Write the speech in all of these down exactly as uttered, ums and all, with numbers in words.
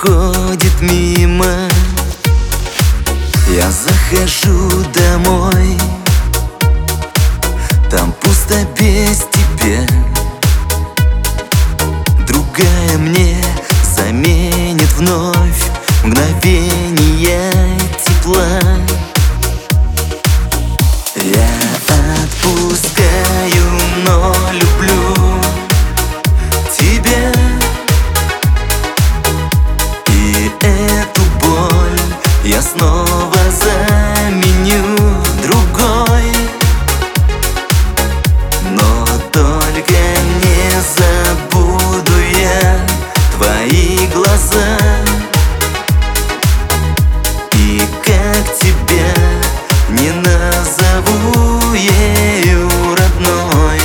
проходит мимо. Я захожу домой, там пусто без тебя. Другая мне заменит вновь мгновение тепла. Я отпускаю, но люблю тебя. И эту боль я снова заменю другой. Но только не забуду я твои глаза. И как тебя не назову ею родной.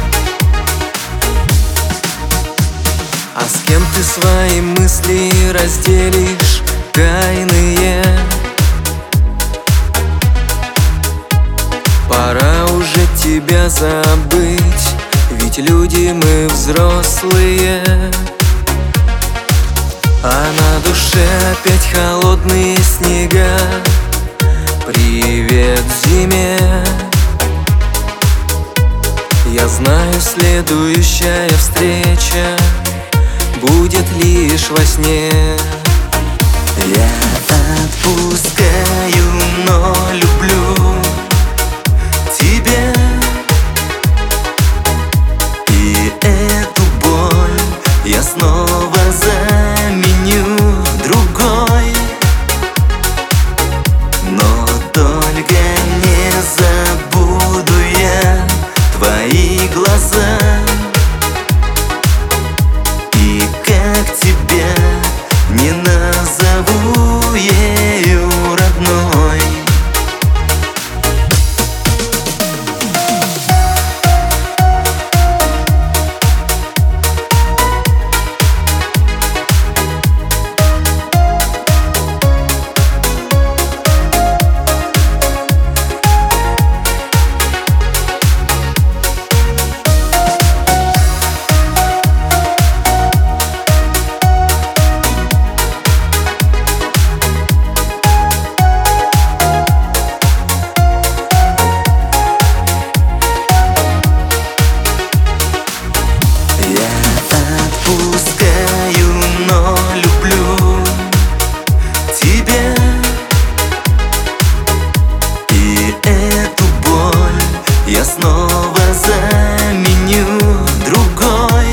А с кем ты свои мысли разделишь тайные? Пора уже тебя забыть, ведь люди мы взрослые. А на душе опять холодные снега. Привет зиме. Я знаю, следующая встреча будет лишь во сне. Я отпускаю, но люблю тебя. И эту боль я снова заменю другой. Но только не забуду я твои глаза. И как тебя не назову ею родной. Отпускаю, но люблю тебя. И эту боль я снова заменю другой.